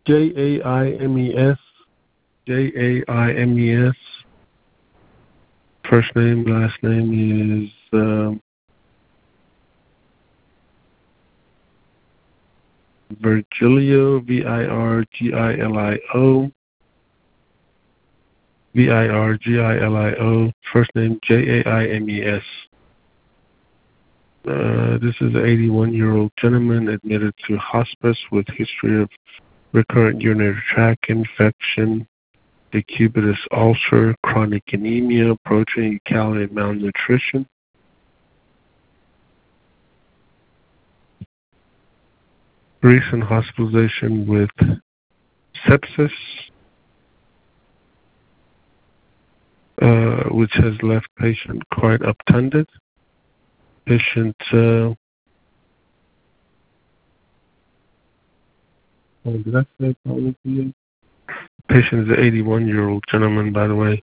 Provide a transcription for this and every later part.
Jaimes. Jaimes. First name, last name is Virgilio, Virgilio. Virgilio. First name Jaimes. This is an 81-year-old gentleman admitted to hospice with history of recurrent urinary tract infection, decubitus ulcer, chronic anemia, protein, calorie malnutrition. Recent hospitalization with sepsis, which has left patient quite obtunded. Patient did I say probably to you? Patient is an 81-year-old gentleman, by the way.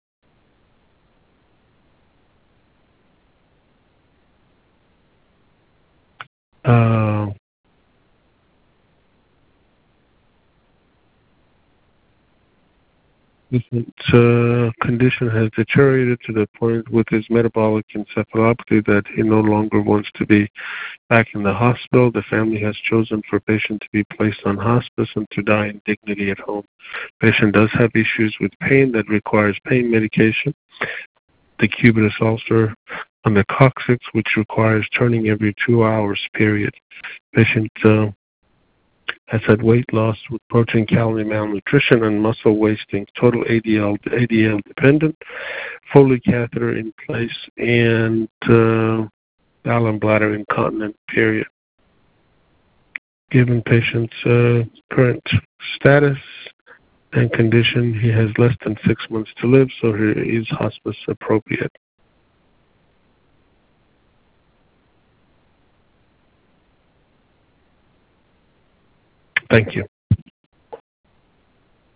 Patient condition has deteriorated to the point with his metabolic encephalopathy that he no longer wants to be back in the hospital. The family has chosen for patient to be placed on hospice and to die in dignity at home. Patient does have issues with pain that requires pain medication. Decubitus ulcer on the coccyx, which requires turning every 2 hours, period. Patient has had weight loss with protein, calorie malnutrition, and muscle wasting, total ADL dependent, Foley catheter in place, and bowel and bladder incontinent, period. Given patient's current status and condition, he has less than 6 months to live, so he is hospice appropriate. Thank you.